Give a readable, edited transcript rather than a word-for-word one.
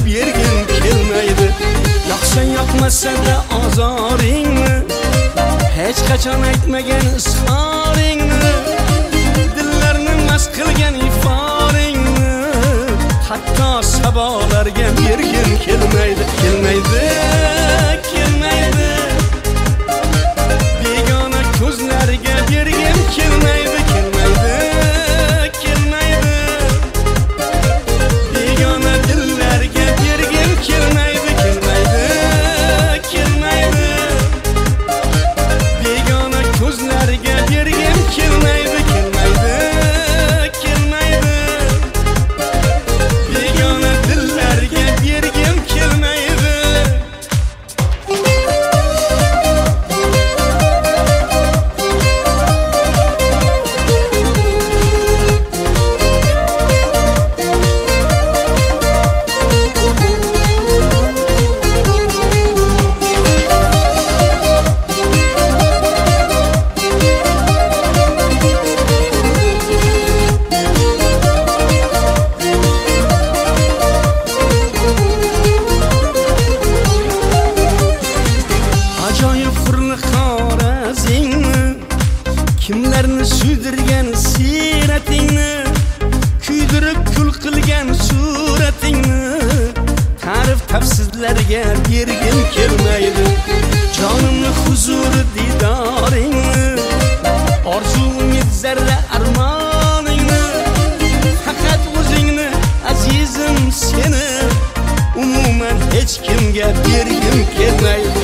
bergim kelmaydi. Yoqsa yoqmasa-da ozoringni, hech qachon aytmagan izhoringni, dillarni mast qilgan iforingni, hatto sabolarga bergim kelmaydi, kelmaydi, kelmaydi. Begona ko'zlarga bergim kelmaydi, kelmaydi, kelmaydi. Begona dillarga bergim kelmaydi, kelmaydi, kelmaydi. Begona ko'zlarga bergim kelmaydi, kelmaydi, kelmaydi. Begona dillarga bergim kelmaydi. Ajoyib Xorazmni, kimlarni suydirgan siratingni, kuydirib kul qilgan suratingni, ta'rif tafsirlarga bergim kelmaydi. Jonimni huzuri didoringni, orzu umid zarra armoningni, faqat o'zingni azizim seni umuman hech kimga bergim kelmaydi.